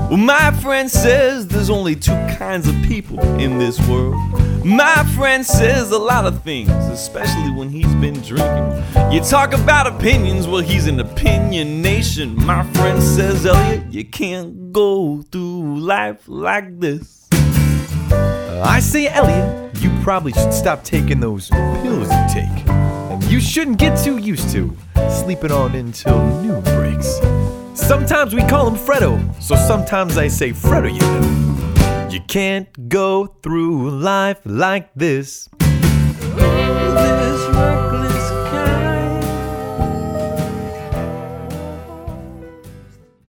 Well, my friend says there's only two kinds of people in this world. My friend says a lot of things, especially when he's been drinking. You talk about opinions, well, he's an opinion nation. My friend says, Elliot, you can't go through life like this. I say, Elliot, you probably should stop taking those pills you take. And you shouldn't get too used to sleeping on until noon breaks. Sometimes we call him Fredo, so sometimes I say, Fredo, you know. You can't go through life like this. This